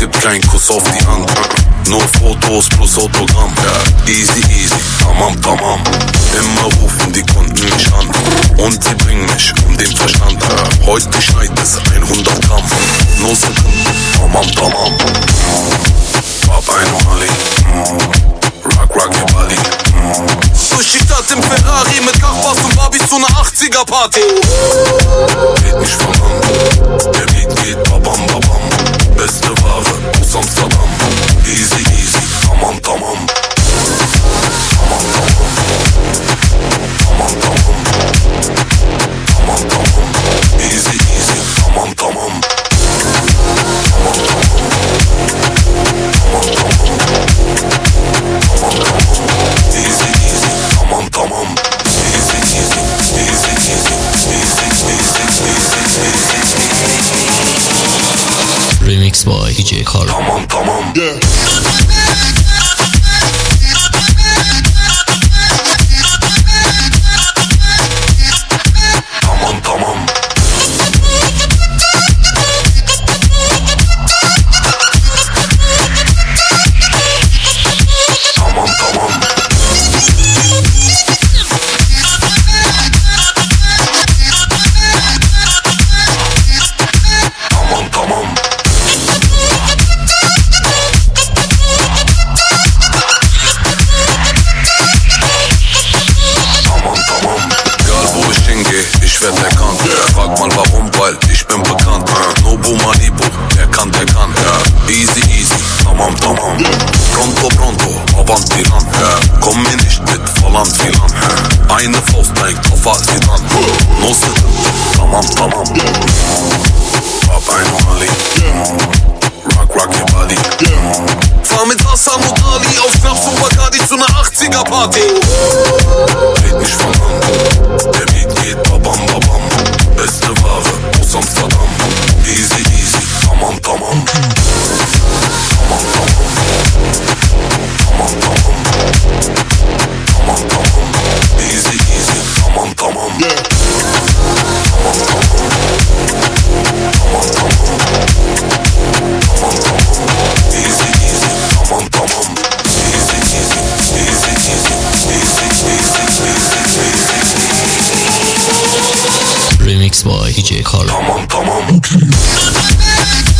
gibt kein Kuss auf die Hand. Nur Fotos plus Autogramm. Easy, easy, tamam, tamam. Immer rufen die Kunden mich an und sie bringen mich um den Verstand. Heute schneit es 100 Gramm. Nur Sekunden, tamam, tamam. Baba Ali, rock, rock your body. Durch die Stadt im Ferrari mit Kachbass und Barbies zu einer 80er-Party. Geht nicht von Hand, der Beat geht babam, babam. Beste Ware aus Amsterdam. Easy, easy, tamam, tamam. Tamam, tamam. Tamam, tamam. Tamam, tamam. Easy, easy, tamam, tamam. Tamam, tamam. Tamam, tamam. Tamam, tamam. Easy, easy, tamam, tamam. Easy, easy, easy, easy, easy, easy, easy. Remix by DJ Carl. Tamam, tamam. Yeah. Tamam, tamam. Tamam, tamam. Tamam, tamam. Tamam, tamam. Egal wo ich hingehe, ich werd erkannt. Frag mal warum, weil ich bin bekannt. Nobu Malibu, der kann, der kann. Easy, easy, tamam, tamam. Pronto, pronto, avanti ran. Komm mir nicht mit Volland Filan. Eine Faust bringt auf Asidan. No Sekunden, tamam, tamam. Baba Ali, rock, rock your body. Fahr mit Hassan und Ali auf Schnaps und Bacardi zu einer 80er-Party. Red nicht von Hand, der Beat geht babam, babam. Beste Ware aus Amsterdam. Easy, easy, tamam, tamam. Tamam, tamam. Tamam, tamam. Tamam, tamam. Easy, easy, tamam, tamam. Tamam, tamam. Tamam, tamam. Tamam, tamam. Easy, easy, tamam, tamam. Easy, easy, easy, easy, easy, easy. Remix by DJ Carl. Tamam, tamam.